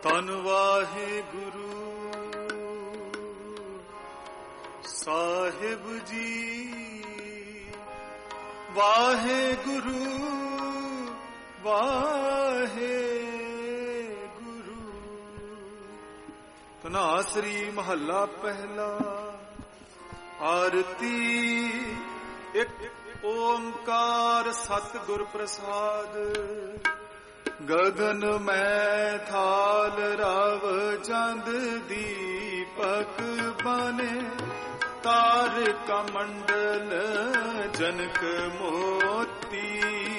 ਧੰਨ ਵਾਹਿਗੁਰੂ ਸਾਹਿਬ ਜੀ, ਵਾਹਿਗੁਰੂ ਵਾਹਿਗੁਰੂ। ਧਨਾਸਰੀ ਮਹੱਲਾ ਪਹਿਲਾ। ਆਰਤੀ ਇੱਕ ਓੰਕਾਰ ਸਤਿਗੁਰ ਪ੍ਰਸਾਦ। ਗगन मैं थाल राव चंद दीपक बने, तारका मंडल जनक मोती।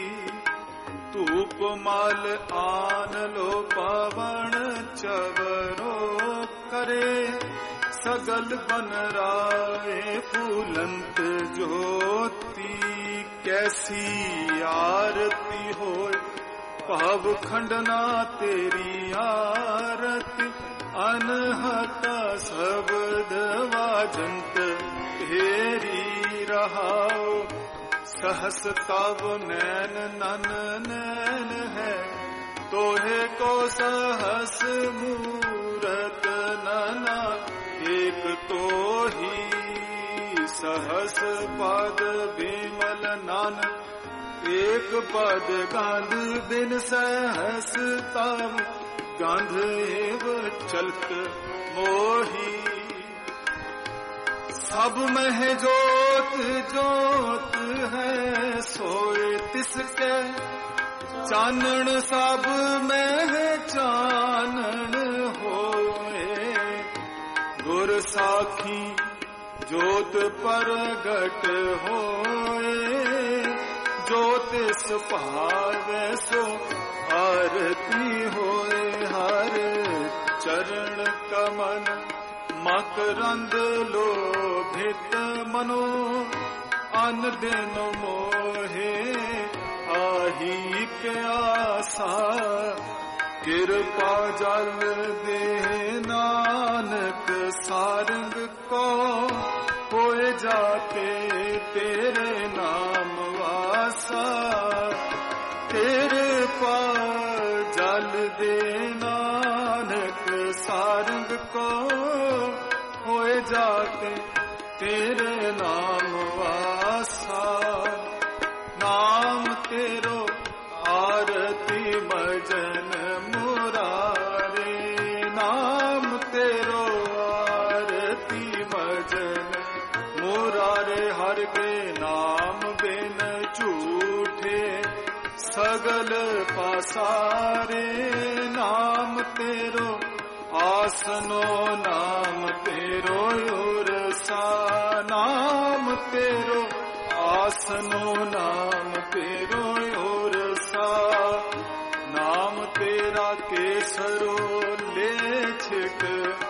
धूप माल आन लो पावन चवरो करे, सगल बन राय फूलंत ज्योति। कैसी आरती होय भाव खंडना तेरी आरती। अनहता शब्द वाजंत तेरी रहाओ, सहस तव नैन नन नैन है, तोहे को सहस मूरत नना एक तो ही। सहस पद बिमल नानक एक पद गांध बिन सहस तव, गांध एव चलत मोही। सब मह जोत जोत है सोए तिसके, चानन सब मह चानन होए। गुर साखी जोत परगट होए, ज्योतिष भावे सो आरती होए। हर चरण कमल मकरंद लोभित मनो, अन दिन मोहे आही के आसा। कृपा जल दे नानक सारंग को, होए जाते तेरे नाम वासा। कृपा जल दे नानक सारंग को, होए जाते तेरे नाम वासा। नाम तेरो आरती भजन मुरारे, नाम तेरो आरती भजन मुरारे। हर के नाम बिन झूठे सगल पासारे, नाम तेरो आसनो नाम तेरो उरसा। नाम तेरो आसनो नाम तेरो उरसा। नाम तेरा केसरो लेछिक,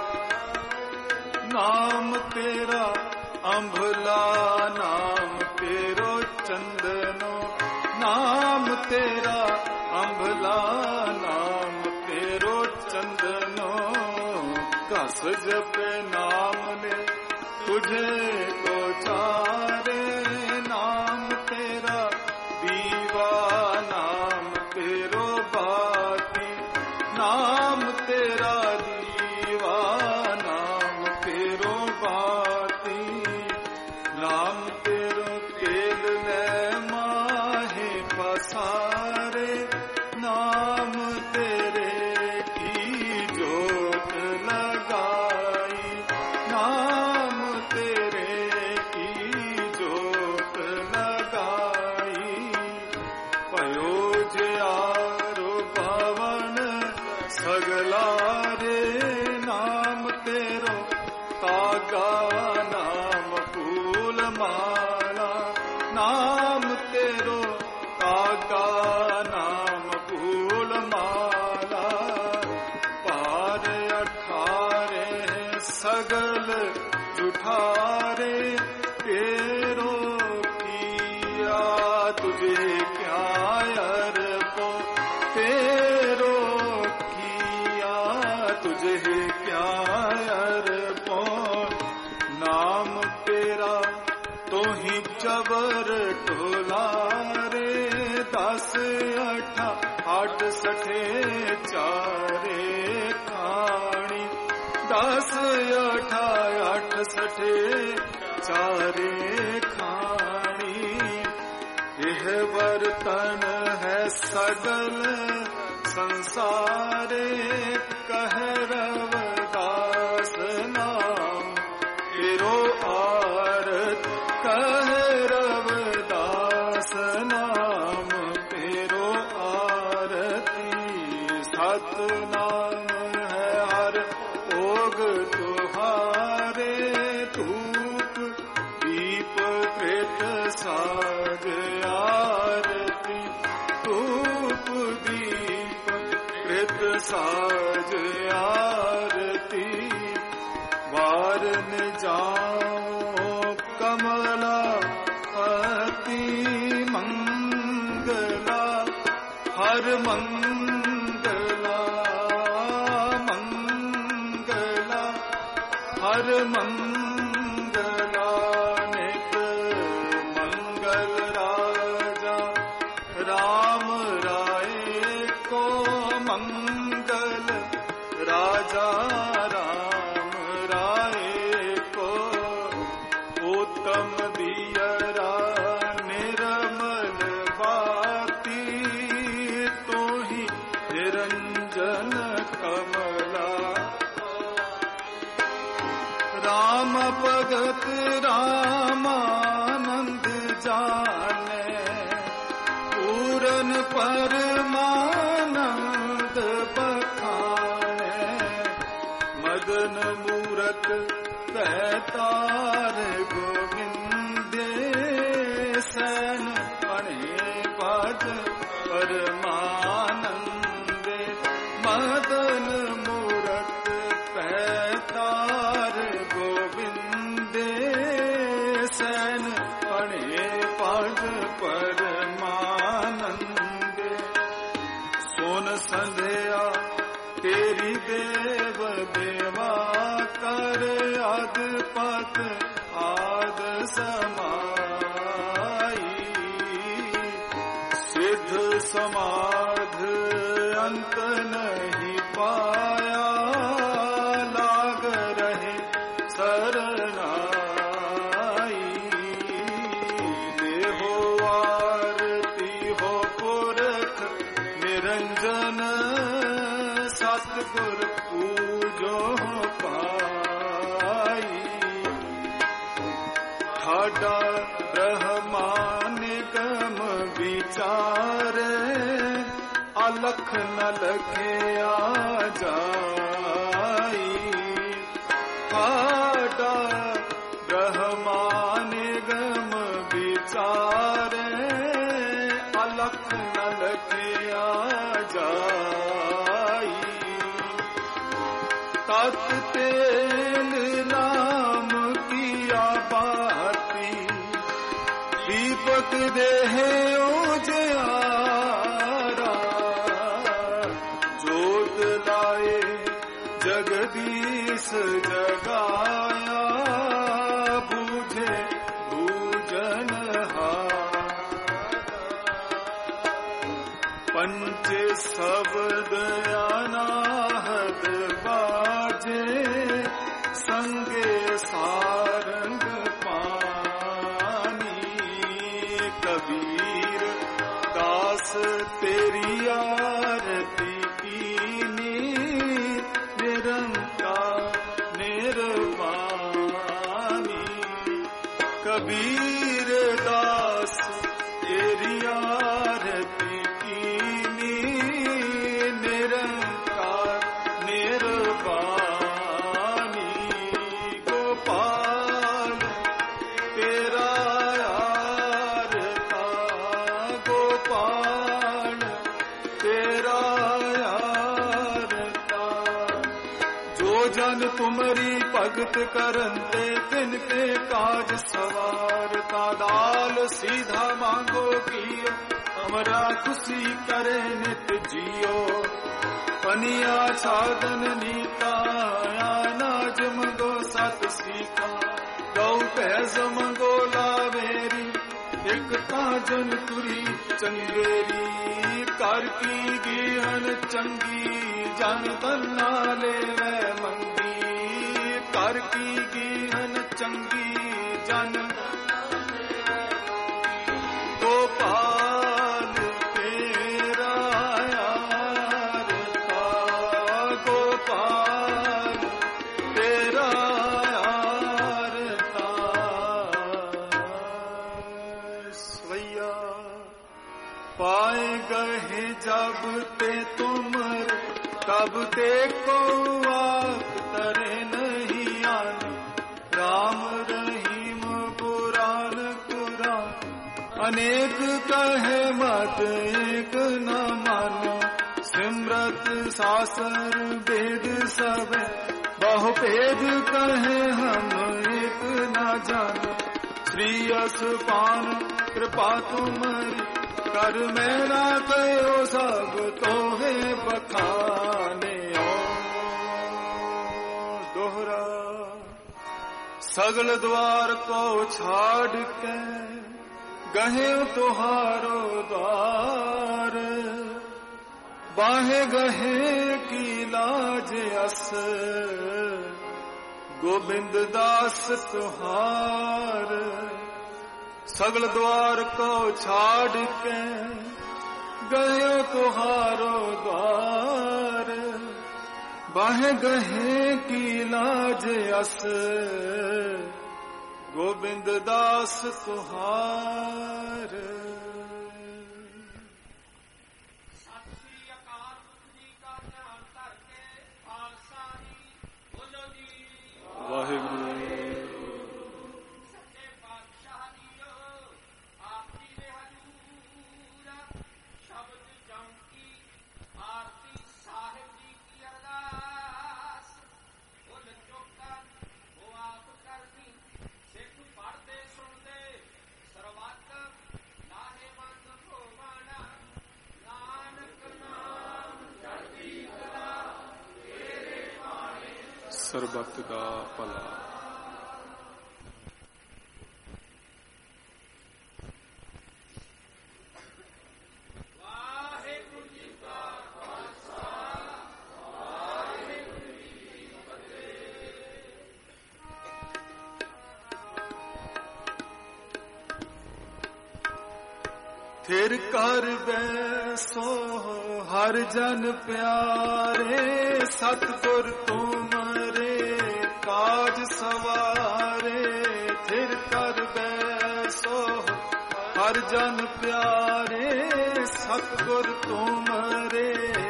नाम तेरा अम्भला। नाम तेरो चंदनो, नाम तेरा अम्भला। नाम तेरो चंदनो, कस जप नाम ने तुझे को चारे। नाम तेरा दीवा, नाम तेरो बाती। नाम तेरा दीवा, नाम तेरो बाती। नाम तेरो तेल ले माहे पसारे, नाम तेरे की जोत लगाई। नाम तेरे की जोत लगाई। पयो ज्यारो पावन सगलारे, नाम तेरो तागा। नाम फूल माला, नाम तेरो तागा। नाम फूल माला। पार अठारे सगल जुठारे, तेरो किया तुझे क्या अर्पो। तेरो किया तुझे क्या अर्पो। नाम तेरा तो ही जबर टोलारे, 10 8 सठे चारे खाणी 10 8 सठे चारे खाणी यह बर्तन है सगल संसारे कह रवदास नाम तेरो आरत कह रवदास नाम तेरो आरती सतनाम है हर ओग तुहारे धूप दीप कृत साज आरती धूप दीप कृत साज आरती वारन जाओ कमला अति मंगला हर मंगला मंगला हर मंगला नित मंगल राजा राम राय को मंगल राजा राम राय को उत्तम दियरा निर्मल बाती तो ही निरंजन कमला राम भगत रामानंद जाने पूरन परमानंद बखाने मदन मूरत कहतार गोविंदे सैन पणे पद परमानंदे मदन मूरत कहतार गोविंदे सैन पणे पद परमानंदे सोन संध्या तेरी देव देवा कर आद पत आद समाई सिद्ध समाध अंत नहीं पाया लाग रहे शरणाई देहो आरती हो पुरख निरंजन सतगुर पूजो पाई ठाडा ब्रह्मा निगम विचारे अलख न लखे आ जाई ठाडा ब्रह्मा निगम विचारे अलख न लखे आ जाई तत तेल राम किया बाती दीपक देहे उजियारा जोत लाए जगदीश जगाया बूझे बूझन पंच शब्द अनाहद बाजे संगे सारंग पानी कबीर दास तेरी आरती कीनी निरंकार निर्वाणी कबीर दास तेरी आरती कीनी निरंकार निर्वाणी गोपाल तेरा आरता गोपाल तेरा आरता जो जन तुमरी भगत करते तिनके काज सवारता दाल सीधा मांगो कियो हमरा खुशी करे नित जियो पनिया छादन नीता अनाज मंगो सत सीखा गौ भैंस मंगो लावेरी एक ता ਸਾਜਨ ਤੁਰੀ ਚੰਗੇਰੀ ਕਰ ਕੀ ਗੀਹਨ ਚੰਗੀ ਜਨ ਤੰਨਾ ਲੈਵੈ ਮੰਗੀ ਕਰ ਕੀ ਗੀਹਨ ਚੰਗੀ ਜਨ ਗੋਪਾਲ ਤੇਰਾ ਯਾਰ ਤਾ ਗੋਪਾਲ ਤੇਰਾ ਯਾਰ ਤਾ ਸਵਈਆ पाए गए जब ते तुमर तब ते को आख तरे नहीं आन राम रहीम पुराण कुरान अनेक कहे मत एक न मानो सिमरत सासर वेद सब बहु भेद कहे हम एक न जानो श्री असपान कृपा तुम्हारी कर मेरा कयो सब तोहे बखाने दोहरा सगल द्वार को छाड़ के गहे तुहारो द्वार बाहे गहे की लाज अस गोविंद दास तुहार सगल द्वार को छाड़ के गयो तुहारो द्वार बाहे गहे की लाज अस गोविंद दास तुहार वाहिगुरु ਸਰਬੱਤ ਦਾ ਭਲਾ। ਵਾਹਿਗੁਰੂ ਜੀ ਕਾ ਖਾਲਸਾ ਵਾਹਿਗੁਰੂ ਜੀ ਕੀ ਫਤਿਹ। ਫਿਰ ਕਰ ਬੈਸੋ ਹਰ ਜਨ ਪਿਆਰੇ ਸਤਿਗੁਰ ਤੁਮਰੇ काज सवारे थिर कर बैसो हर जन प्यारे सतगुर तुमरे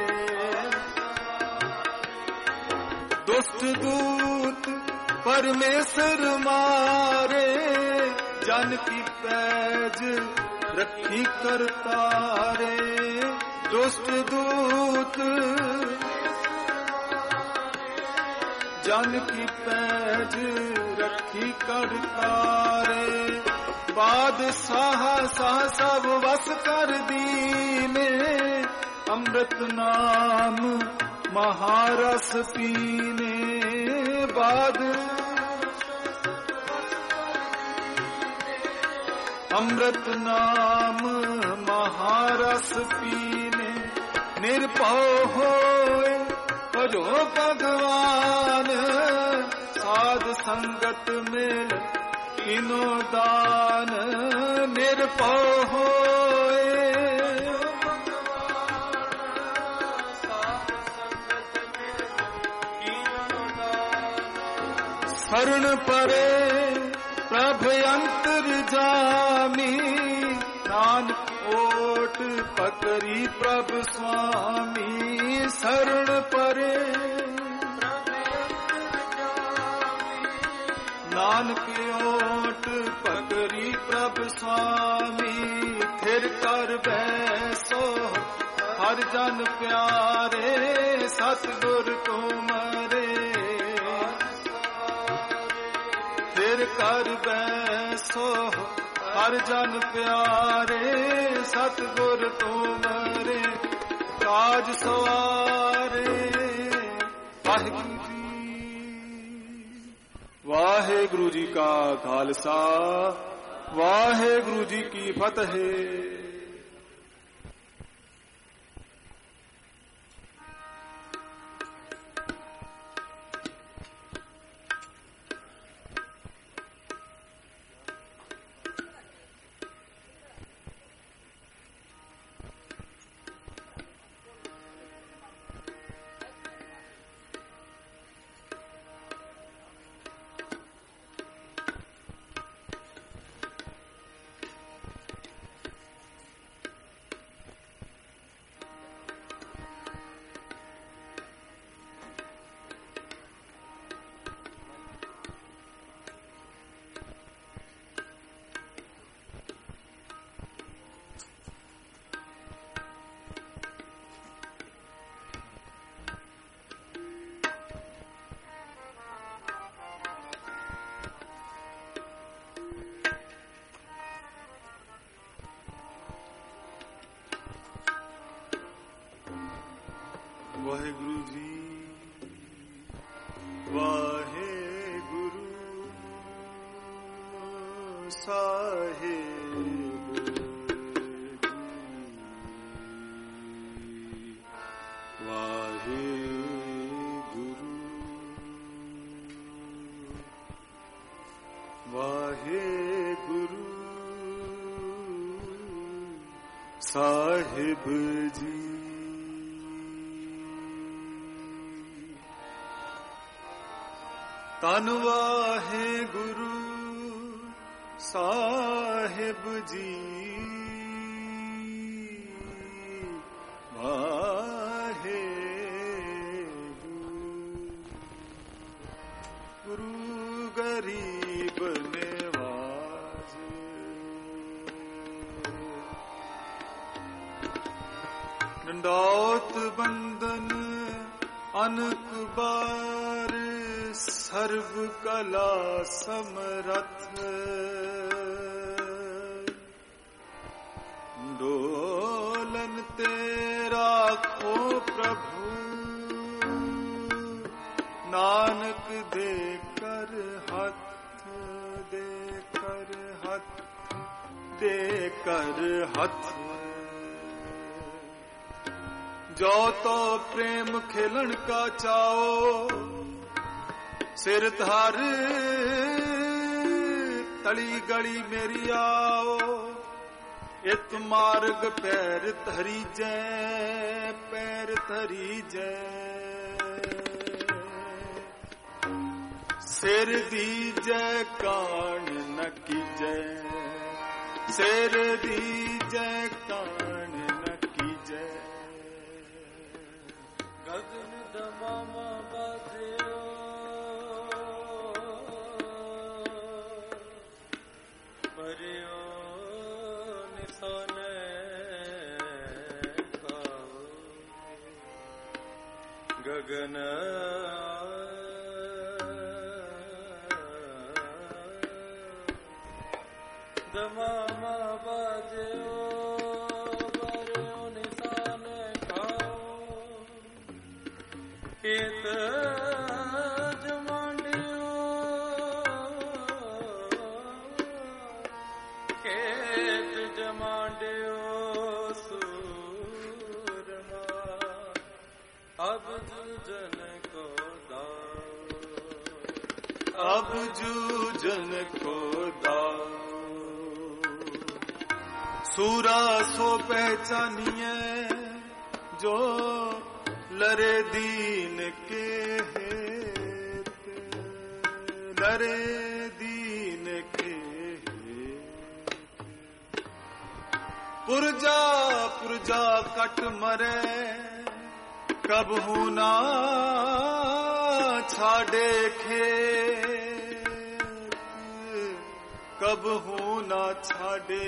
दुष्ट दूत परमेश्वर मारे जन की पैज रखी करतारे दुष्ट दूत जन की पैज रखी करतारे बादशाह साह सब वस कर दीने अमृत नाम महारस पीने बाद अमृत नाम महारस पीने निर्भव होए भजो भगवान साध संगत में किनो दान निर्भव होए शरण परे प्रभ अंतर जामी नानक ओट पकरी प्रभ स्वामी शरण परे नानक ओट पकरी प्रभ स्वामी थिर कर बैसो हर जन प्यारे सतगुर तुमरे थिर कर बैसो हर जन प्यारे सतगुर तुमरे काज सवारे। वाहिगुरु जी वाहिगुरु जी का खालसा ਵਾਹਿਗੁਰੂ ਜੀ ਕੀ ਫਤਿਹ। ਵਾਹਿਗੁਰੂ ਜੀ ਵਾਹਿਗੁਰੂ ਸਾਹਿਬ ਵਾਹਿਗੁਰੂ ਵਾਹਿਗੁਰੂ ਸਾਹਿਬ ਜੀ। ਧੰਨ ਵਾਹਿਗੁਰੂ ਸਾਹਿਬ ਜੀ ਵਾਹਿਗੁਰੂ ਗਰੀਬ ਨਿਵਾਜ ਡੰਡੌਤ ਬੰਦਨ ਅਨਕ ਬਾਰ ਸਰਬ ਕਲਾ ਸਮਰਥ ਡੋਲਨ ਤੇ ਰਾਖੋ ਪ੍ਰਭੂ ਨਾਨਕ ਦੇ ਕਰ ਹੱਥ ਦੇ ਕਰ ਹੱਥ ਦੇ ਕਰ ਹੱਥ ਜੋ ਤੋ ਪ੍ਰੇਮ ਖੇਲਣ ਕਾ ਚਾਓ ਸਿਰ ਧਾਰ ਤਲੀ ਗਲੀ ਮੇਰੀ ਆਓ ਇਤ ਮਾਰਗ ਪੈਰ ਧਰੀ ਜੈ ਪੈਰ ਧਰੀ ਜੈ ਸਿਰ ਦੀ ਜੈ ਕਾਣ ਨ ਕੀਜੈ ਸਿਰ ਦੀ ਜੈ ਕਾਣ ਨ ਕੀਜੈ ਗਗਨ ਦਮਾਮਾ ਬਾਜਿਓ ਪਰਿਓ ਨਿਸੋਨੇ ਖਾਓ ਗਗਨ ਦਮਾਮਾ ਬਾਜਿਓ ਪਰਿਓ ਨਿਸੋਨੇ ਖਾਓ ਖੇਤ ਜਮਾਂਡਿਓ ਖੇਤ ਜਮਾਂਡਿਓ ਸੂਰਮਾ ਅਬ ਜੂਜਨ ਕੋ ਦਾਓ ਅਬ ਜੂਜਨ ਕੋ ਦਾਓ ਸੂਰਾ ਸੋ ਪਹਿਚਾਨੀਏ ਜੋ ਲਰੇ ਦੀਨ ਕੇ हेत लरे दीन के पुरजा पुरजा कट मरे कबहू ना छाड़े खेत कबहू ना छाड़े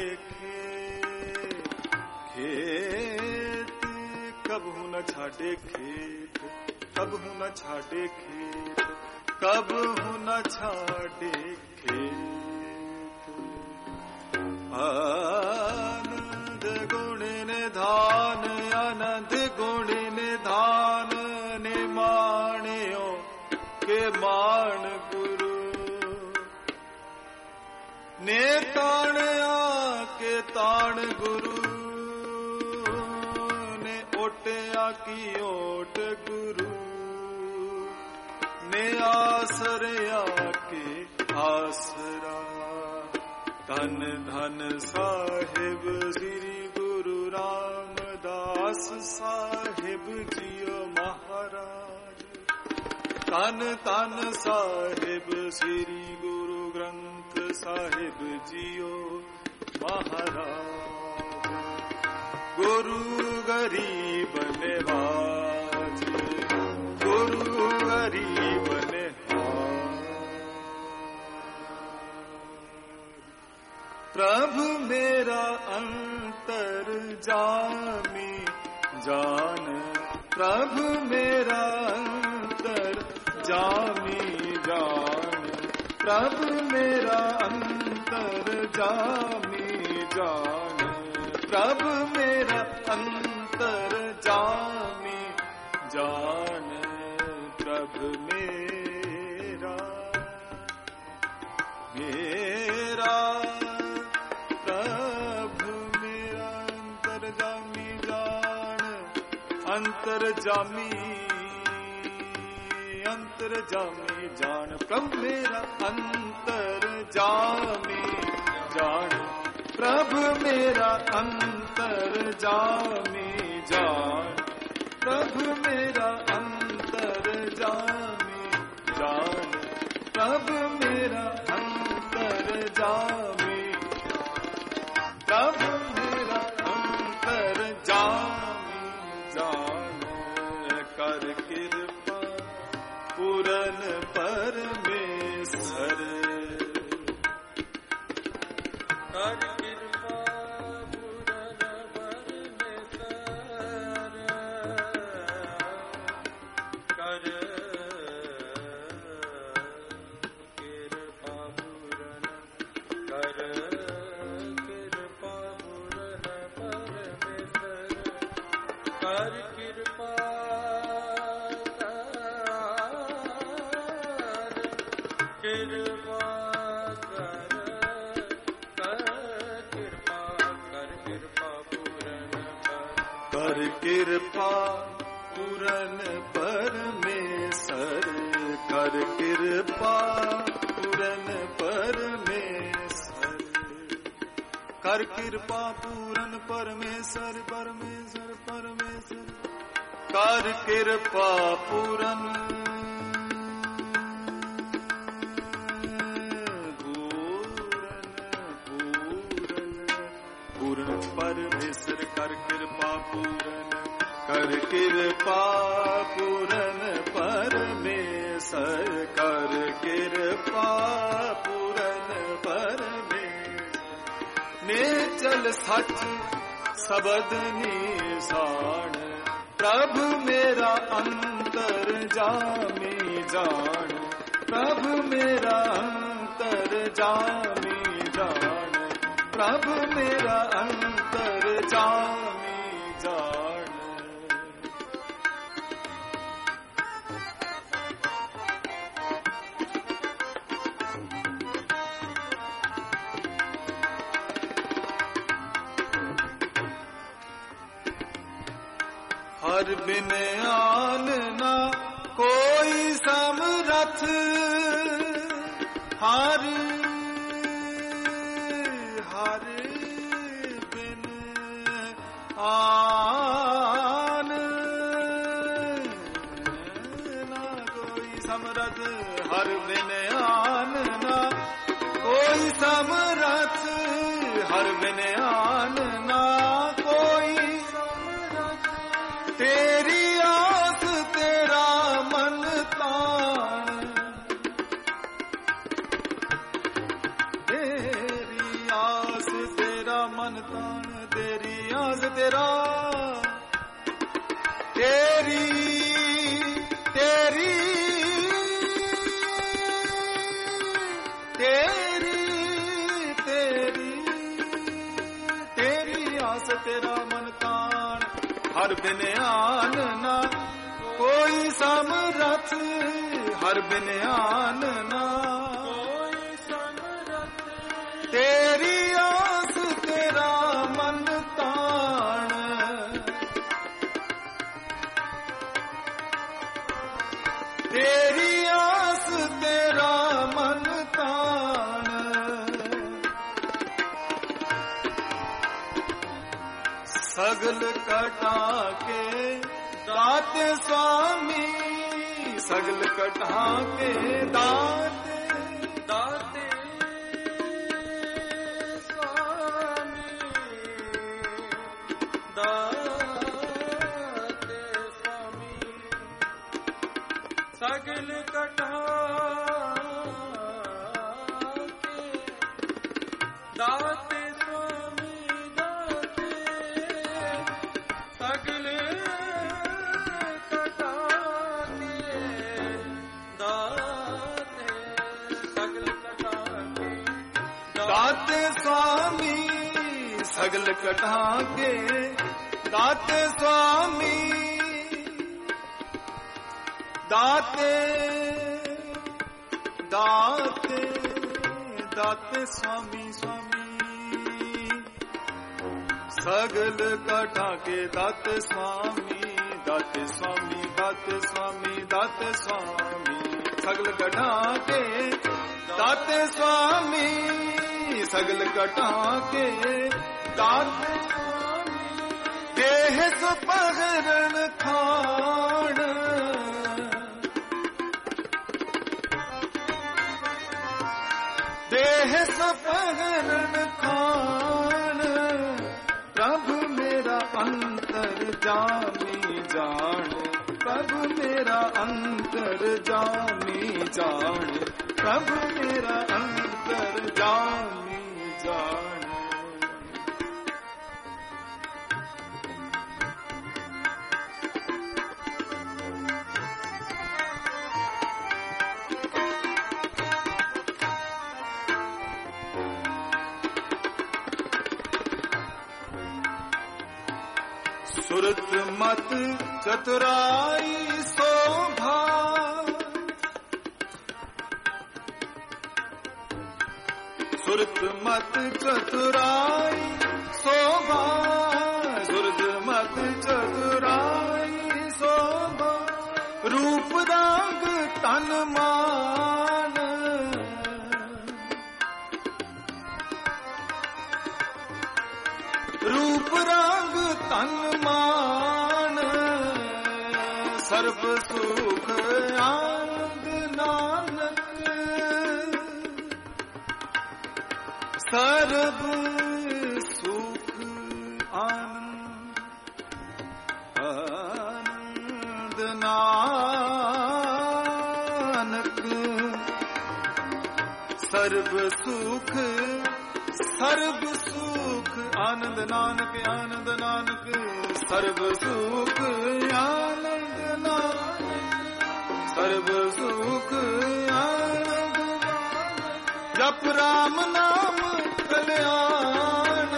खेत कबहू न छाड़े खेत कबहू न छाड़े खेत कबहू न छाड़े खेत आनंद गुण निधान आनंद गुण निधान ने माणियो के मान गुरु ने ताण आके ताण गुरु ने ओटिया की ओट गुरु ने आसर आके आसरा धन धन साहिब श्री गुरु रामदास साहिब जियो महाराज धन धन साहिब श्री गुरु ग्रंथ साहिब जियो महाराज गुरु गरीब निवाज गुरु गरीब प्रभु मेरा अंतर जामी जान प्रभु मेरा अंतर जामी जान प्रभु मेरा अंतर जामी जान प्रभु मेरा अंतर जामी जान प्रभु मेरा मेरा अंतर जामी जान प्रभु मेरा अंतर जामी जान प्रभु मेरा अंतर जामी जान प्रभु मेरा अंतर जामी जान प्रभु मेरा अंतर जामी प्रभु मेरा अंतर जामी जान कर कृपा पूरन परमेश्वर कर कृपा पूरन परमेश्वर कर कृपा पूरन कर कृपा पूरन परमेश्वर कर कृपा कृपा पूरन परमेश्वर कर कृपा पूरन परमेश्वर कर कृपा पूरन परमेश्वर परमेश्वर परमेश्वर कर कृपा पूरन पूरन परमेश्वर कर कृपा पूरन कर कृपा पूरन परमेश्वर कर कृपा पूरन परमेश्वर ने चल सच सबद निशान प्रभु मेरा अंतर जामी जान प्रभु मेरा अंतर जामी जान प्रभु मेरा अंतर जामी जान हर बिन आन ना कोई समरथ हर हर बिन आन ना कोई समरथ हर बिन आन ना कोई समरथ हर बिन आन ना कोई तेरी आस तेरा मन तान तेरी आस तेरा मन तान तेरी आस तेरा तेरी तेरी तेरी तेरी तेरी आस तेरा मन तान हर बिन आन ना कोई समरथ हर बिन आन ना कोई समरथ सगल कटा के दाते स्वामी, सगल कटा के दाते दाते स्वामी, दाते स्वामी, सगल कटा के दाते स्वामी, सगल कटा के दाते स्वामी, दाते दाते दाते स्वामी स्वामी, सगल कटा के दाते स्वामी, दाते स्वामी, दाते स्वामी, दाते स्वामी, सगल कटा के दाते स्वामी, सगल कटा के दाते स्वामी, देह सुपहरण खाण, देह सुपहरण खाण, प्रभु मेरा अंतर जामी जान, प्रभु मेरा अंतर जामी जान, प्रभु मेरा अंतर जामी जान। सुरत मत चतुराई शोभा, सुरत मत चतुराई शोभा, सुरत मत चतुराई शोभा, रूप रंग तन मान, रूप रंग तन मान, सर्व सुख आनंद नानक, सर्व सुख आनंद नानक, सर्व सुख आनंद नानक, आनंद नानक, सर्व सुख आनंद नानक, सर्व सुख आनंद नानक, जप राम नाम कल्याण,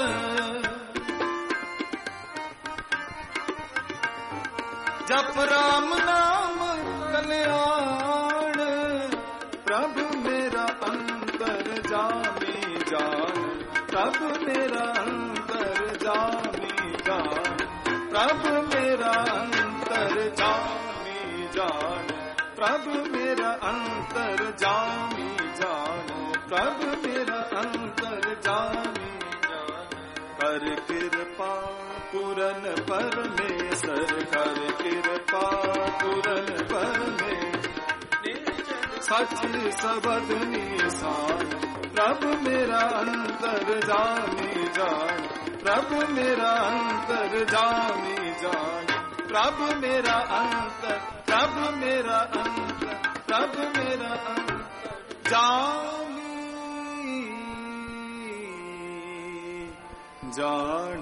जप राम नाम कल्याण, प्रभु मेरा अंतर जामी जान, प्रभु मेरा अंतर जामी जान, प्रभु मेरा अंतर जामी जान, प्रभु मेरा अंतर जामी जान, प्रभु मेरा अंतर जामी जान। कर कृपा पूरन परमेश्वर, कर कृपा पूरन परमेश्वर, सच सबद निशान, प्रभु मेरा अंतर जामी जान, प्रभु मेरा अंतर जामी जान, प्रभु मेरा अंतर, प्रभु मेरा अंतर, प्रभु मेरा अंतर जामी जान।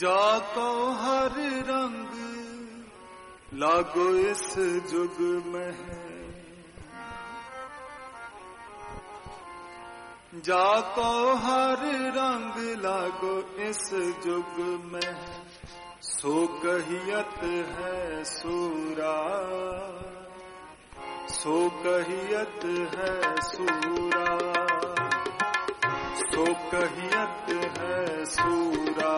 जाको हर रंग लागो इस जुग में, जाको हर रंग लागो इस जुग में, सो कहियत है सूरा, सो कहियत है सूरा, सो कहियत है सूरा,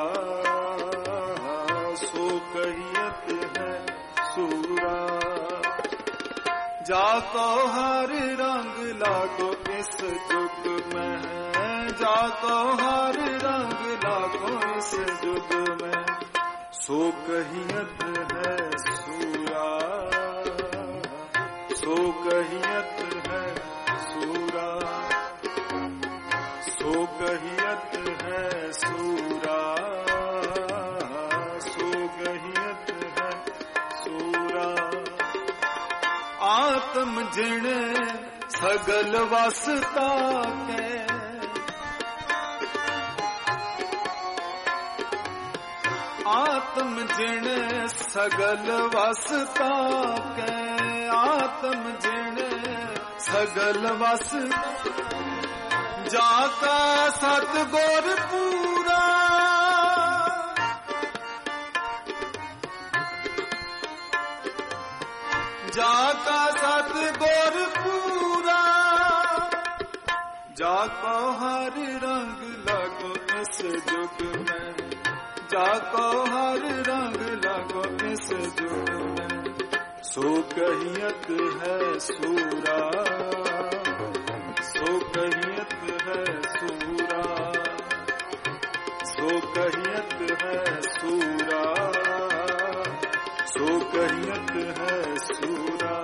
सो कहियत है सूरा। जाको हर रंग लागो इस जुग में, जाको हर रंग लागो इस जुग में, सो कहियत है सूरा, सो कहियत है सूरा, सो कहियत है सूरा, सो कहियत है सूरा। आत्म जिण सगल वासता के, आत्म जिण सगल वासता के, आत्म जिण सगल वासता, जाका सतगुर पूरा, जाका सतगुर पूरा, जाको हर रंग लागो इस जुग में, जाको हर रंग लागो इस जुग में, सो कहियत है सूरा, सो कहियत है सूरा, सो कहियत है सूरा, सो कहियत है सूरा।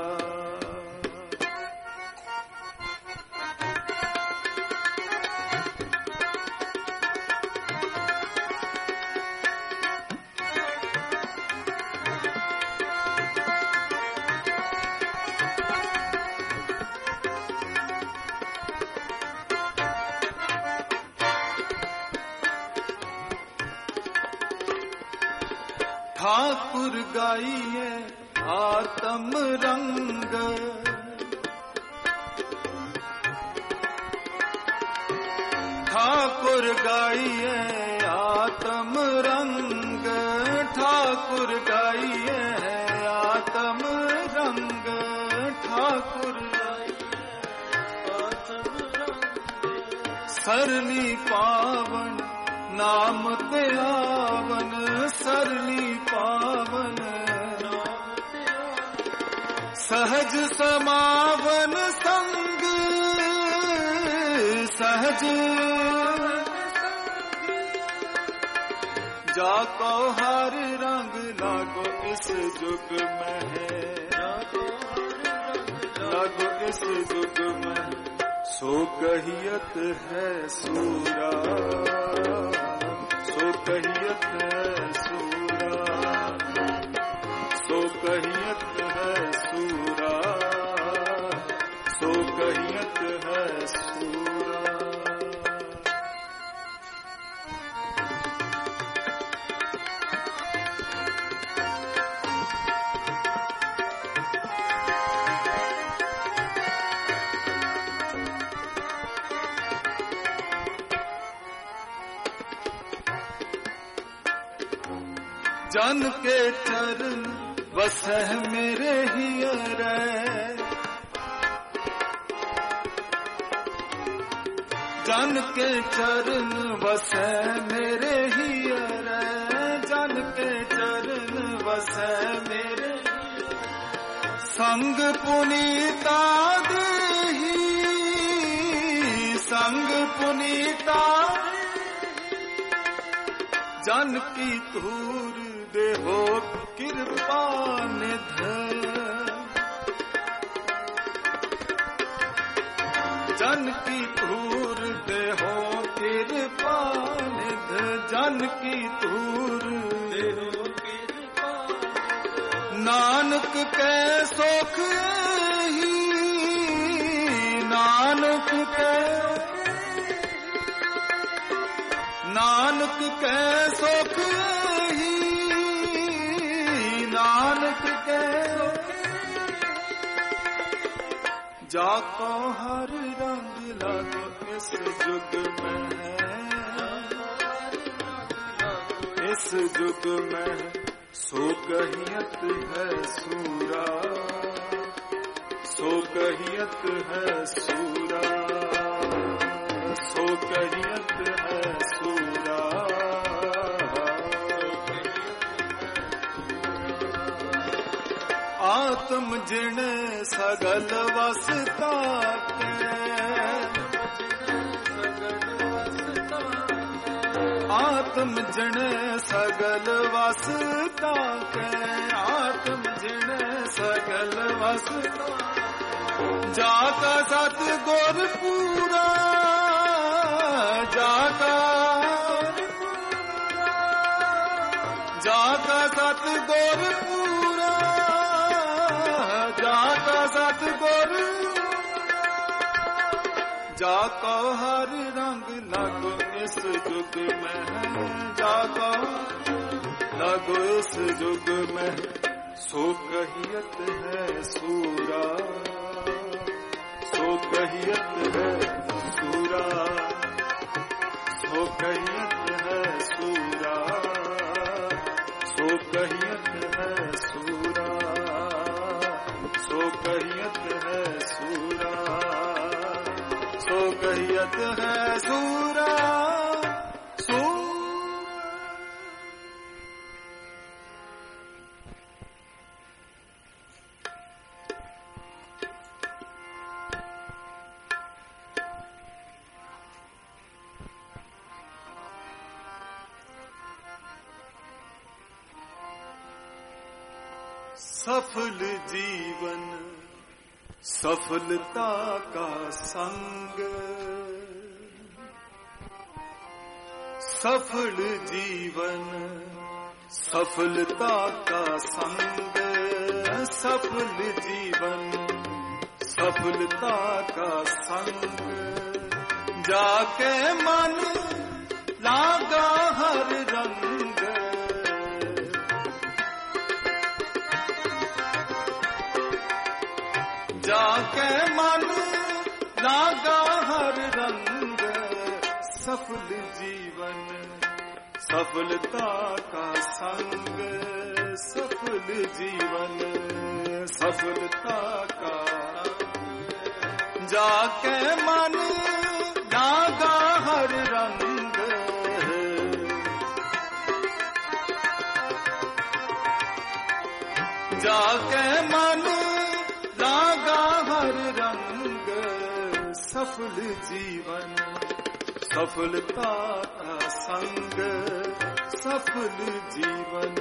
ठाकुर गाइए आत्म रंग, ठाकुर गाइए आत्म रंग, ठाकुर गाइए आत्म रंग, ठाकुर सरली पावन नाम ते आवन, सरली पावन सहज समावन संग, सहज जाको हर रंग लागो इस जुग में है, लागो इस जुग में, सो कहियत है सूरा, सो कहियत है सूरा, सो कहियत है सूरा, सो कहियत है सूरा। जन के चरण वसह मेरे हियर, जन के चरण वसह मेरे हियर, जन के चरण वसह मेरे, संग पुनीता देही, संग पुनीता, जन की धूर देहो कृपा निधन, जन की धूर देहो कृपा निधन, जन की धूर देहो कृपा, नानक के सुख ही, नानक के, नानक कै सुख ही, नानक कै जाको हर रंग लागो इस जुग में, इस जुग में सो कहियत है सूरा, सो कहियत है सूरा, सो कहियत है सूरा। आत्म जिण सगल वसता के, आत्म जिण सगल वसता के, आत्म जिण सगल वसता, जाका सतगुर पूरा, जाका सतगुर पूरा, जाका सतगुर, जाको हर रंग लागो इस जुग में, जाको लागो इस जुग में सो कहियत है सूरा, सो कहियत है सूरा, सो कहियत है सूरा, सो कहियत है सूरा, सो कहियत है सूरा, सो कहियत है सूरा, सूरा। सफल जीवन सफलता का संग, सफल जीवन सफलता का संग, सफल जीवन सफलता का संग, जाके मन लागा हर रंग, जाके मन लागा हर रंग, सफल जीवन सफलता का संग, सफल जीवन सफलता का, जाके मन लागा हर रंग, जाके मन लागा हर रंग, सफल जीवन सफलता का संग, सफल जीवन।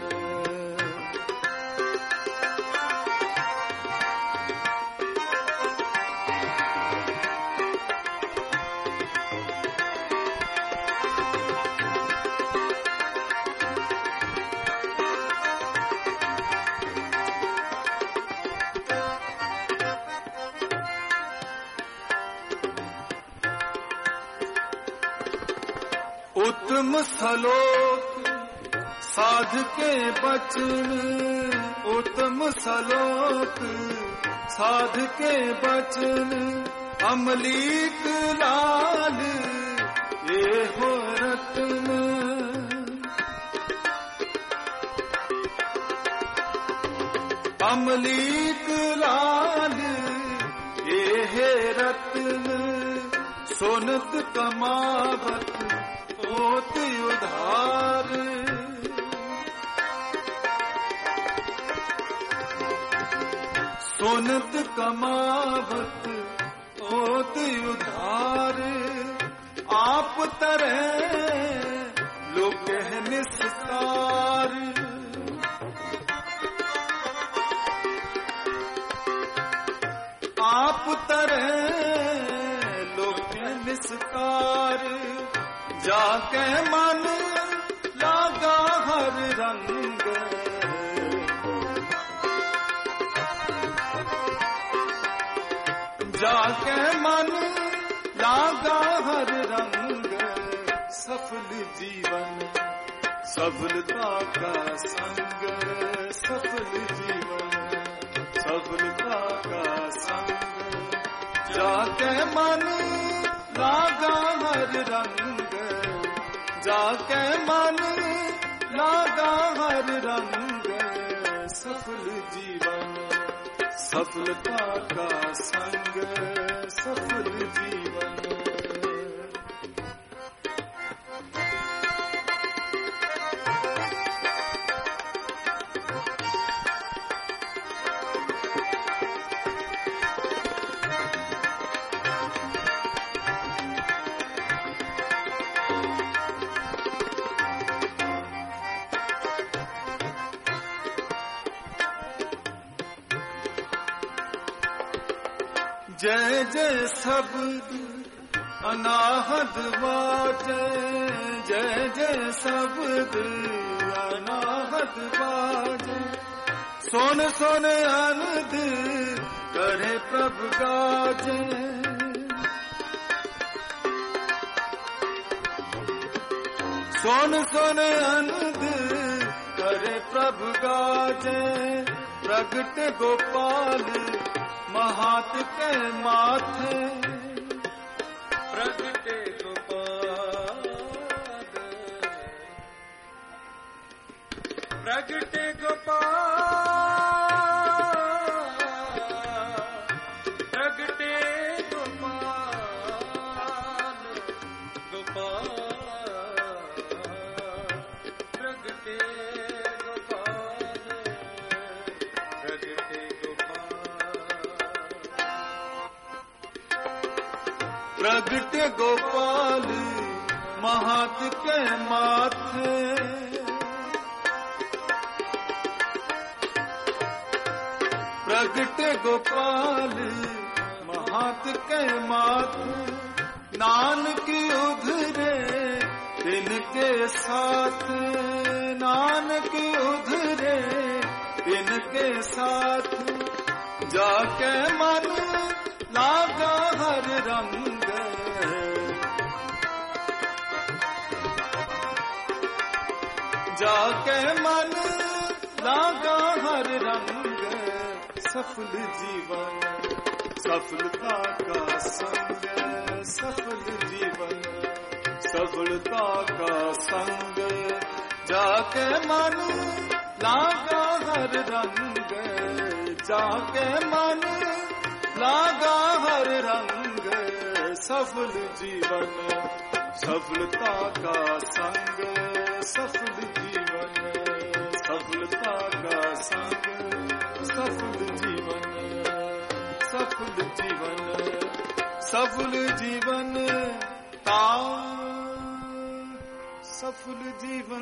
उत्तम सलोक साध के बचन, उत्तम सलोक साध के बचन, अमलीक लाल ये हो रत्न, अमलीक लाल ये है रत्न, सोनत कमावत होत उधार, सोनत कमावत होत उधार, आप तरह लोग है निस्तार, आप तरह लोग है निस्तार, जाके मन लागा हर रंग, जाके मन लागा हर रंग, सफल जीवन सफलता का संग सफल जीवन, सफलता का संग जाके मन लागा हर रंग, जाके मन लागा हर रंग, सफल जीवन सफलता का संग सफल जीवन। जय जय शब्द अनाहद बाजे, जय जय शब्द अनाहद बाजे, सोन सोन आनंद करे प्रभु गाजे, सोन सोन आनंद करे प्रभु गाजे, प्रगट गोपाल महात के माथे, प्रगटे गोपाल, प्रगटे गोपाल, प्रगटे गोपाल, गोपाल प्रगटे गोपाल, प्रगटे प्रगट गोपाल महात के माथे, प्रगट गोपाल महात के माथे, नानक उधरे इनके साथ, नानक उधरे इनके साथ, जाके मन लागा हर रंग, जाके मन लागा हर रंग, सफल जीवन सफलता का संग सफल जीवन, सफलता का संग जाके मन लागा हर रंग, जाके मन लागा हर रंग, सफल जीवन सफलता का संग सफल जीवन, सफलता का संग सफल जीवन, सफल जीवन सफल जीवन का सफल जीवन,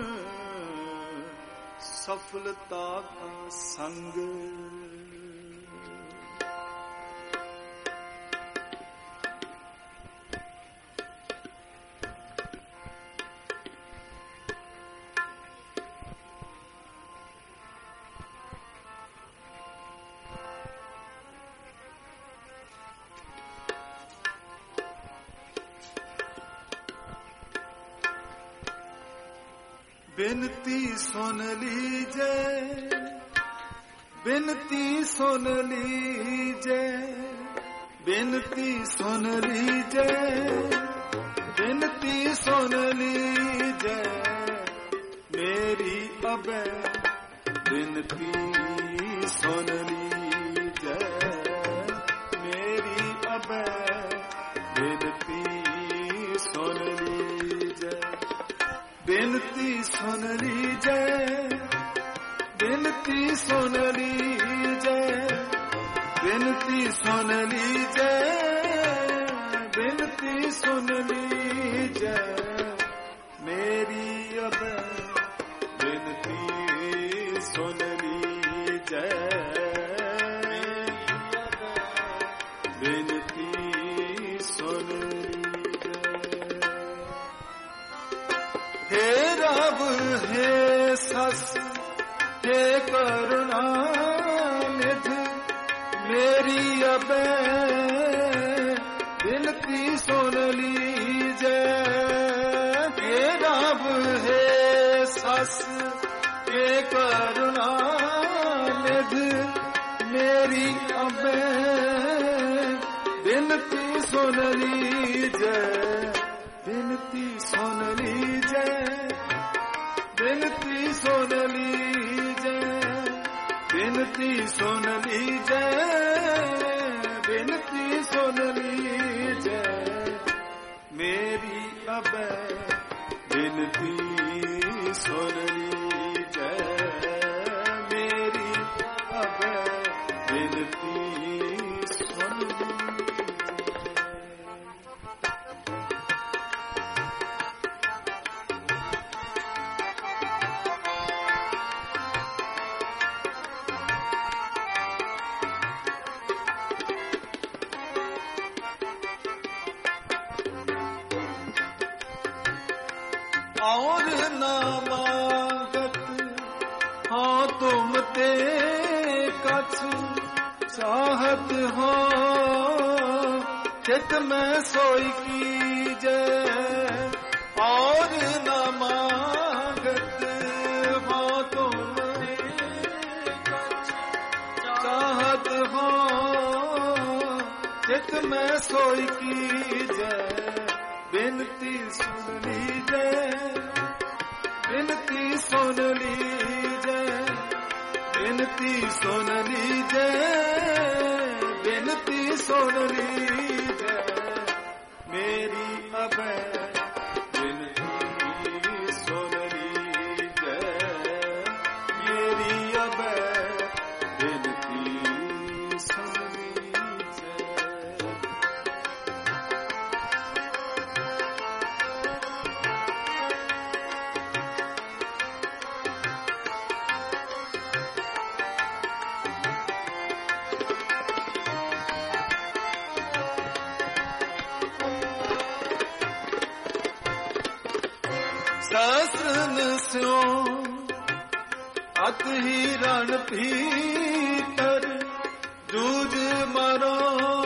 सफलता का संग। बिनती सुन लीजे, बिनती सुन लीजे, बिनती सुन लीजे, बिनती सुन लीजे, मेरी अबे बिनती सुन लीजे, मेरी अबे बिनती सुन लीजे, बिनती सुन लीजे, बिनती सुन लीजे, बिनती सुन लीजे, बिनती सुन लीजे, मेरी अब बिनती सुन लीजे, बिनती सुन लीजे। हे रब हे सस हे करुणा निधि, मेरी अब बिनती सुन लीजे। हे रब हे बस के करुणा निध मेरी अबे बिनती सुन लीजै, बिनती सुन लीजै, बिनती सुन लीजै, बिनती सुन लीजै, बिनती सुन लीजै मेरी अबे बिनती सुन लीजै, मेरी अबे बिनती सुन लीजै। और न मांगत हाँ तुम ते कछ चाहत हो, चित में सोई कीजै। और न मांगत हाँ तुम कछ चाहत हो, चित में सोई कीजै। बिनती सुन लीजै, बिनती सुन लीजै, बिनती सुन लीजै, बिनती सुन लीजै मेरी अबे बिनती सुन लीजै, मेरी अबे बिनती सुन लीजै। सहस्रन स्यो अत ही रण भीतर जूझ मरो,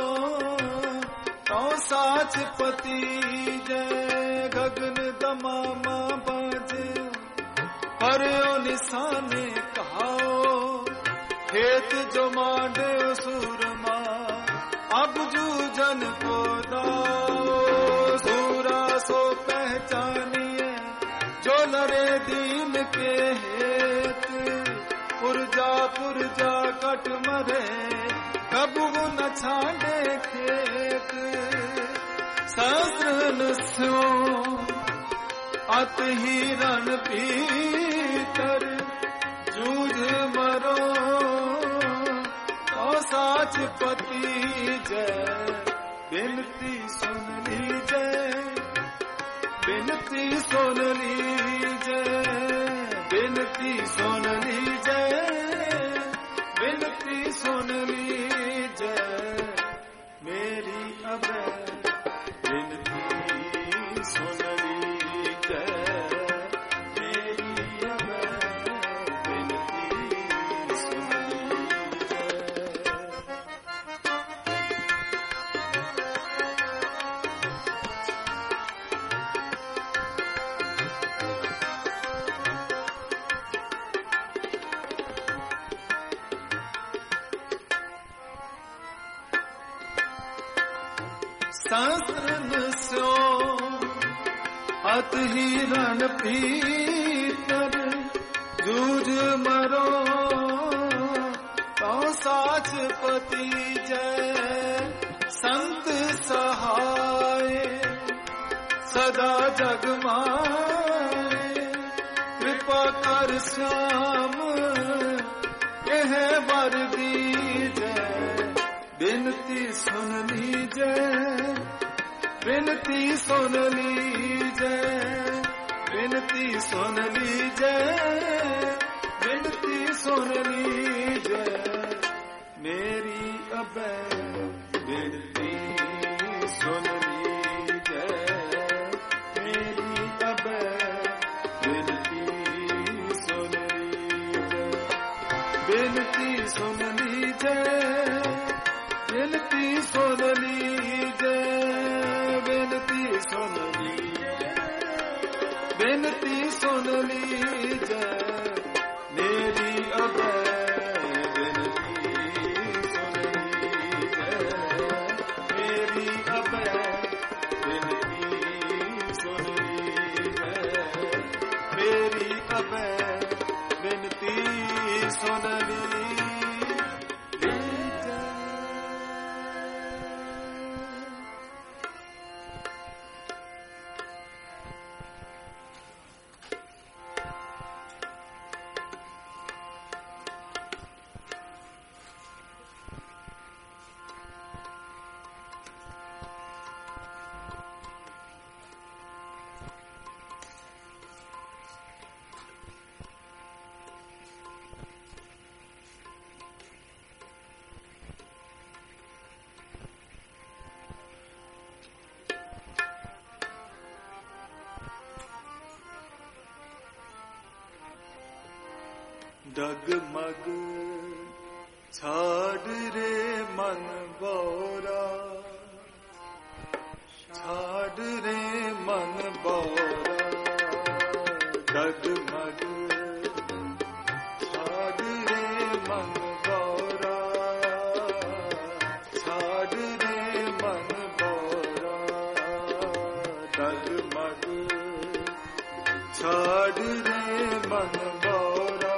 तो साच पति जय गगन दमामा बाज पर्यो निशाने कहाओ। खेत जो मांडे सूरमा अब जूझन को दाओ। सूरा सो पहचानिए जो लरे दीन के हेत, पुरजा पुरजा कट मरे कबू न छाने खेत। सहस्रन स्यो अत ही रण भीतर जूझ मरो, तो साच पति जय बिनती सुन लीजै, बिनती सुन लीजै, बिनती सुन लीजै, बिनती सुन लीजै मेरी अबे बिनती सुन लीजै, मेरी अबे बिनती सुन लीजै। सहस्रन स्यो अत ही रण भीतर जूझ मरो, तो साच पति जय संत सहाय सदा जग माए। कृपा कर श्याम यह वर दीजै, बिनती सुन लीजै, बिनती सुन लीजै, बिनती सुन लीजै, बिनती सुन लीजै मेरी अबे बिनती सुन लीजै, मेरी अबे बिनती सुन लीजै, बिनती सुन लीजै, बिनती सुन लीजै, बिनती सुन लीजै, बिनती सुन लीजै सोनरी डगमग छाड़ रे मन बोरा, छाड़ रे मन बोरा, डगमग छाड़ रे मन बोरा, छाड़ रे मन बोरा, डगमग छाड़ रे मन बोरा,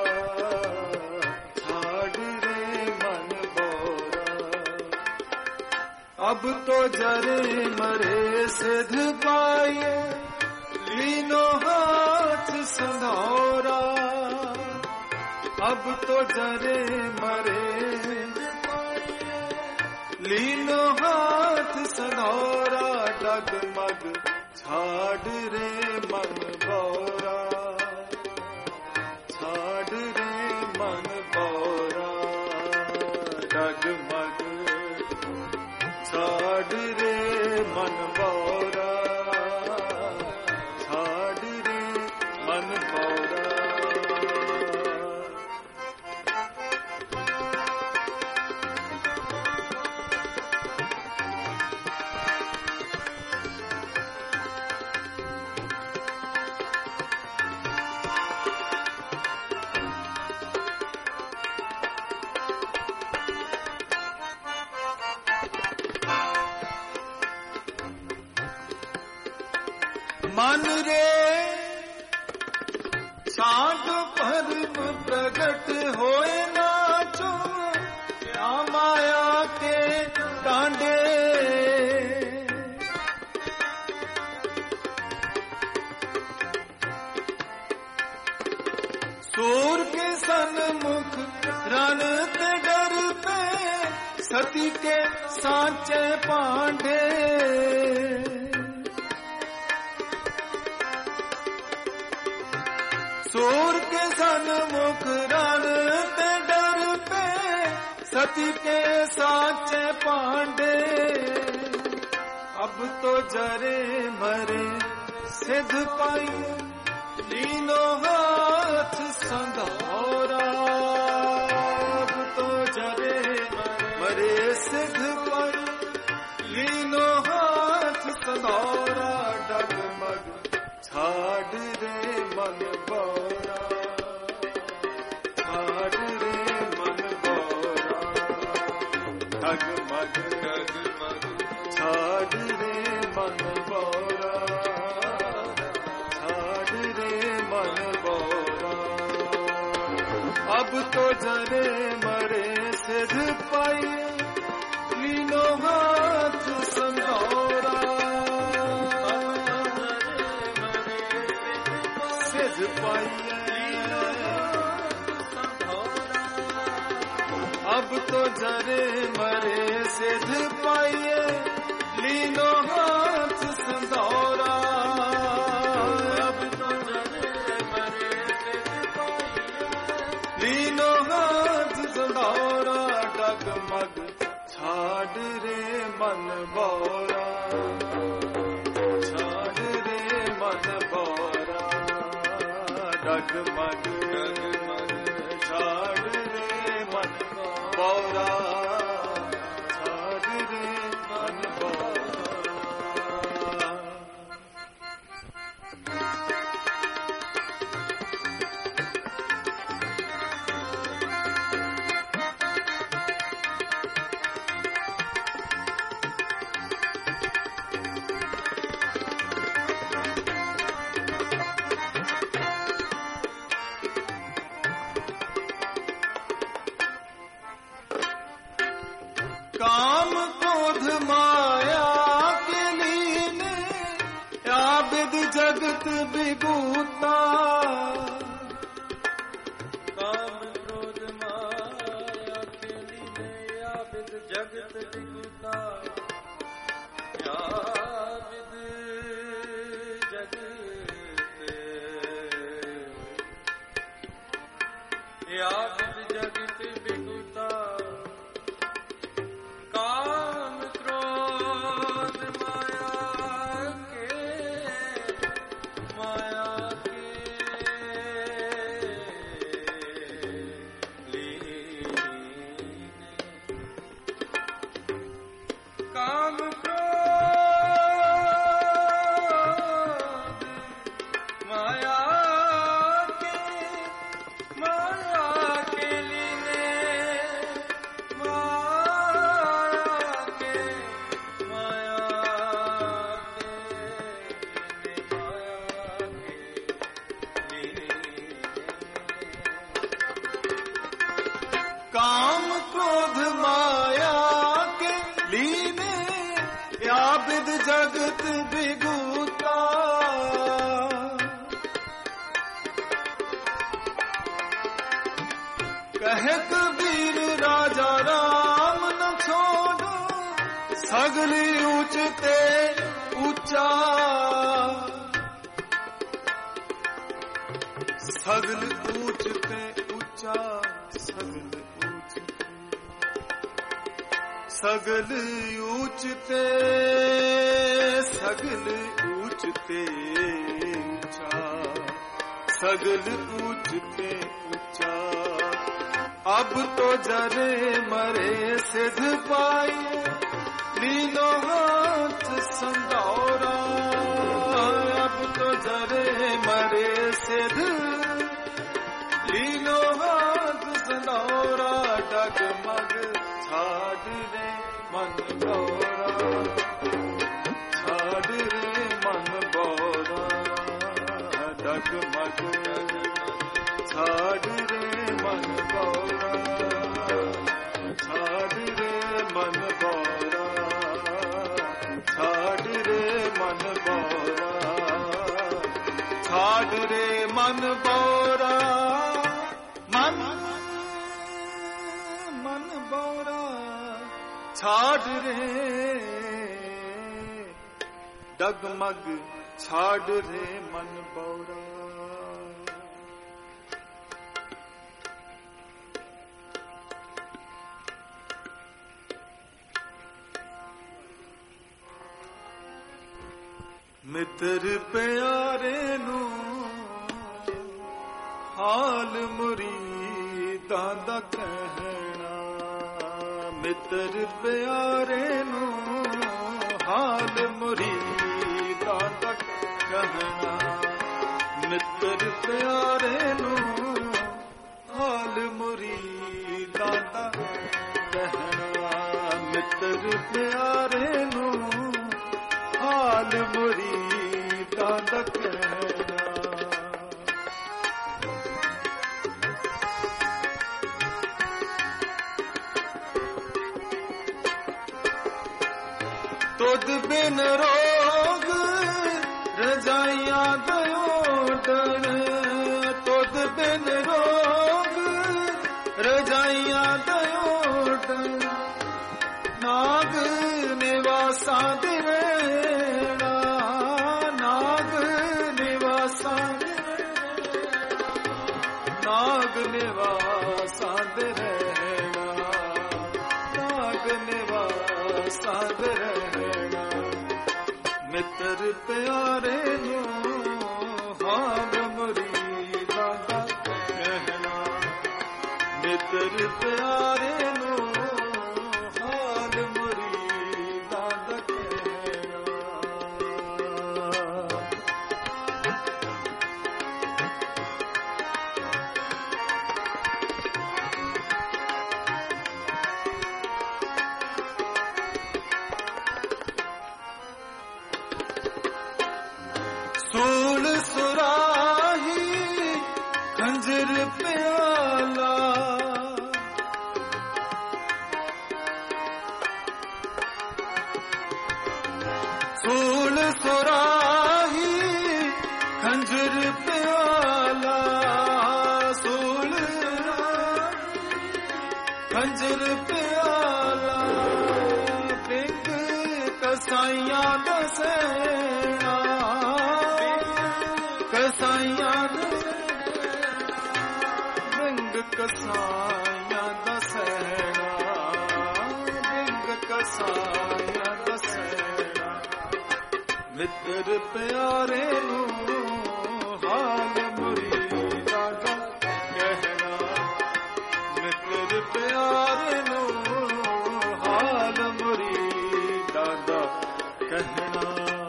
अब तो जरे मरे सिद्ध पाए, लीनो हाथ संधौरा। अब तो जरे मरे लीनो हाथ संधौरा, डगमग छाड़ रे मन बोरा, छाड़ रे मन बोरा, डगमग छाड़ रे मन बोरा, छाड़ रे मन बोरा। मन रे छांट परम प्रगट होए नाचो, क्या माया के डांडे। सूर के सन्मुख रण ते डर पे, सती के सांचे पांडे। सूर के सन्मुख रण ते डर पे, सती के साचे पांडे। अब तो जरे मरे सिद्ध पाई, लीनो हाथ संधौरा। अब तो जरे मरे सिद्ध पाई, लीनो हाथ संधौरा, डगमग छाड़ रे मन बोरा, छाड़ रे मन बोरा, डगमग डगमग छाड़ रे मन बोरा, छाड़ रे मन बोरा। अब तो जरे मरे सिद्ध पाई, लीनो हाथ संधौरा। अब तो जरे मरे सिद्ध पाइए, लीनो हाथ संधौरा। अब तो जरे मरे सिद्ध पाइए, लीनो हाथ संधौरा, डगमग छाड़ रे मन बोरा, छाड़ रे मन बोरा, डगमग छाड़ रे मन बोरा, छाड़ रे मन बोरा। जगत विभूता काम क्रोध माया के लीने या विद जगत विभूता या विद जगत या विद जगत विभूता काम क्रोध माया के लीने काम क्रोध माया के लीने काम क्रोध माया के लीने या विद जगत विभूता कहे कबीर राजा राम न छोड़ो सगली ऊंचते ऊंचा सगल ऊंचते ऊंचा सगल ऊंचते ऊंचा सगल ऊंचते ऊंचा अब तो जरे मरे सिद्ध पाए लीलो हाथ संदौरा अब तो जरे मरे सिद्ध लीलो हाथ संदौरा डगमग छाड़ रे मन गौरा छाड़ रे मन गौरा डगमग छाड़ रे मन गौरा छाड़ रे मन गौरा छाड़ रे मन गौरा छाड़ रे मन गौरा मन बौरा छाड़ रे डगमग छाड़ रे मन बौरा मित्र प्यारे नू हाल मुरीदां दा कहना मित्र प्यारे नू हाल मुरीदां दा कहना मित्र प्यारे नू हाल मुरीदां दा कहना मित्र प्यारे नू हाल मुरीदां दा कहना तुद बिन रोग रजाइयां दयोटन तुद बिन रोग रजाइयां दयोटन नाग निवासा दिवेणा नाग निवासा नाग निवासा दिवेणा नाग निवासा दिवेणा मित्र प्यारे नो हाल मुरीदां दा कहना मित्र प्यारे नो हाल मुरीदां दा कहना ਦਸੈਣਾ ਕਸਾਈਆਂ ਬਿੰਗ ਕਸਾਈਆਂ ਦਸੈਣਾ ਬਿੰਗ ਕਸਾਈਆਂ ਦਸੈਣਾ ਮਿੱਤਰ ਪਿਆਰੇ ਨੂੰ ਹਾਲ ਮੁਰੀਦਾਂ ਦਾ ਕਹਿਣਾ ਮਿੱਤਰ ਪਿਆਰੇ ਨੂੰ ਹਾਲ ਮੁਰੀਦਾਂ ਦਾ ਕਹਿਣਾ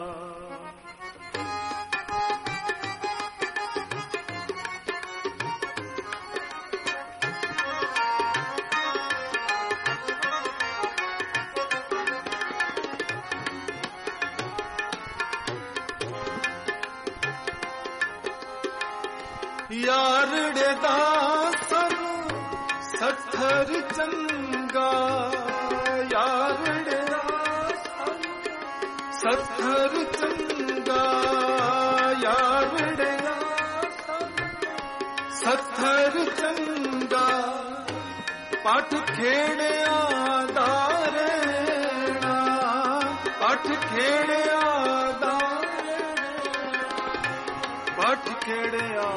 ਯਾਰੜੇ ਦਾ ਸਾਨੂੰ ਸੱਥਰ ਚੰਗਾ ਯਾਰੜੇ ਦਾ ਸੱਥਰ ਚੰਗਾ ਯਾਰੜੇ ਦਾ ਸੱਥਰ ਚੰਗਾ ਪੱਠ ਖੇੜਿਆਂ ਦਾ ਰਹਿਣਾ ਪੱਠ ਖੇੜਿਆਂ ਦਾ ਪੱਠ ਖੇੜਿਆਂ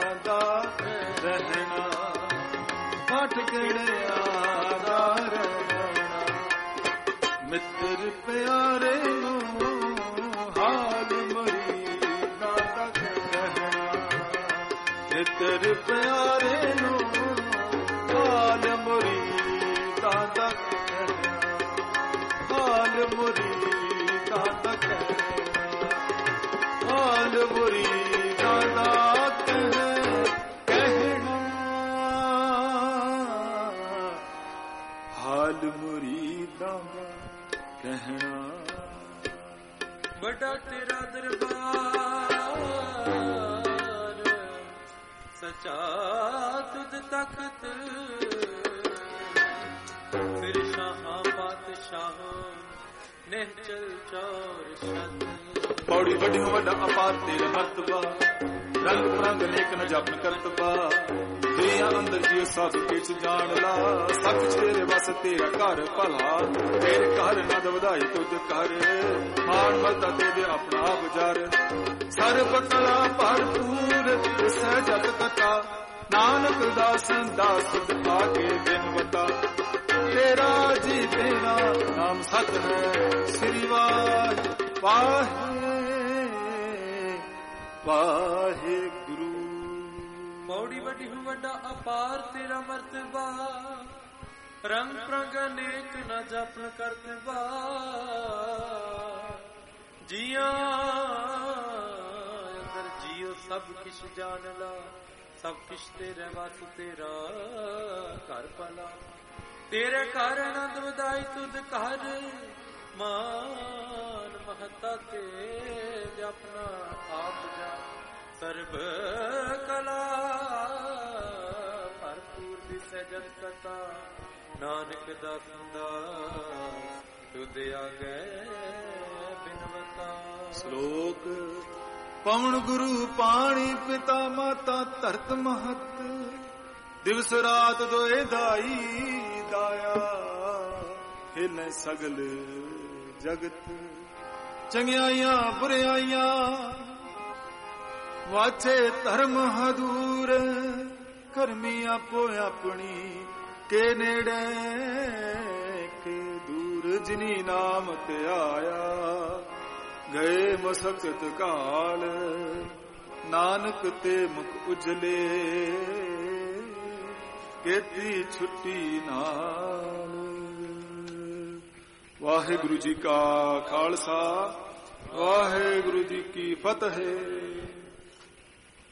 ਰਹਿਣਾ ਪੱਠ ਖੇੜਿਆਂ ਦਾ ਰਹਿਣਾ ਮਿੱਤਰ ਪਿਆਰੇ ਨੂੰ ਹਾਲ ਮੁਰੀਦਾਂ ਦਾ ਕਹਿਣਾ ਮਿੱਤਰ ਪਿਆਰੇ ਨੂੰ ਹਾਲ ਮੁਰੀਦਾਂ ਦਾ ਕਹਿਣਾ ਹਾਲ ਮੁਰੀਦਾਂ ਦਾ ਕਹਿਣਾ ਹਾਲ ਮੁਰੀਦਾਂ ਦਾ ਮੁਰੀਦਾਂ ਦਾ ਕਹਿਣਾ ਵੱਡਾ ਤੇਰਾ ਦਰਬਾਰ ਸਚਾ ਤੁਧ ਤਖਤ ਫਿਰ ਸ਼ਾਹਾਂ ਬਾਦਸ਼ਾਹਾਂ ਨਿਹਚਲ ਚੌਰ ਸ਼ਤ ਪੌੜੀ ਵੱਡੀ ਵੱਡਾ ਅਪਾਰ ਤੇਰਾ ਮਰਤਬਾ ਰੰਗ ਪ੍ਰੰਗ ਨੇਕ ਨ ਜਪਨ ਕਰਤਬਾ ਦੁਨੀਆ ਅੰਦਰ ਜੀ ਸਭ ਕਿਛ ਜਾਣ ਲਾ ਸੱਚ ਤੇਰੇ ਵਸ ਤੇਰਾ ਘਰ ਭਲਾ ਤੇਰੇ ਘਰ ਨਦ ਵਧਾਈ ਤੁਧ ਕਰ ਮਾਣ ਮਤਾ ਤੇਰੇ ਆਪਣਾ ਆਪ ਜਰ ਸਰਬ ਕਲਾ ਭਰਪੂਰ ਸਹਿਜਤ ਕਥਾ ਨਾਨਕ ਦਾਸ ਦਾਸ ਆ ਕੇ ਬਿਨ ਵਤਾ ਤੇਰਾ ਜੀ ਤੇਰਾ ਨਾਮ ਸਤ ਹੈ ਸ੍ਰੀ ਵਾਹਿਗੁਰੂ ਪੌੜੀ ਵੱਡੀ ਹੂੰ ਵੱਡਾ ਅਪਾਰ ਤੇਰਾ ਮਰਤਬਾ ਰੰਗ ਪ੍ਰੰਗ ਅਨੇਕ ਨ ਜਪਨ ਕਰਤਬਾ ਜੀਆਂ ਅੰਦਰ ਜੀਓ ਸਭ ਕਿਛ ਜਾਣ ਲਾ ਸਭ ਕਿਛ ਤੇਰੇ ਵਸ ਤੇਰਾ ਘਰ ਭਲਾ ਤੇਰੇ ਘਰ ਆਨੰਦ ਵਧਾਈ ਤੁਧ ਘਰ ਮਾਨ ਮਹਤਾ ਤੇ ਜਪਨਾ ਆਪ ਜਾ ਸਰਬ ਕਲਾ ਭਰਪੂਰ ਦਿਸੈ ਜਨ ਕਥਾ ਨਾਨਕ ਦਾਸ ਤੁਧ ਆਗੇ ਬਿਨਵਤਾ ਸ਼ਲੋਕ ਪਵਨ ਗੁਰੂ ਪਾਣੀ ਪਿਤਾ ਮਾਤਾ ਧਰਤ ਮਹਤ ਦਿਵਸ ਰਾਤ ਦੋਏ ਦਾਈ ਦਾਇਆ ਹਿਲੈ ਸਗਲ ਜਗਤ ਚੰਗਿਆਈਆਂ ਬੁਰਿਆਈਆਂ ਵਾਚੇ ਧਰਮ ਹਦੂਰ ਕਰਮੀ ਆਪੋ ਆਪਣੀ ਕੇ ਨੇੜੇ ਕੇ ਦੂਰ ਜਿਨੀ ਨਾਮ ਤੇ ਆਇਆ ਗਏ ਮਸਕਤ ਕਾਲ ਨਾਨਕ ਤੇ ਮੁਖ ਉਜਲੇ ਕੀਤੀ ਛੁੱਟੀ ਨਾਲ। ਵਾਹਿਗੁਰੂ ਜੀ ਕਾ ਖਾਲਸਾ ਵਾਹਿਗੁਰੂ ਜੀ ਕੀ ਫਤਿਹ।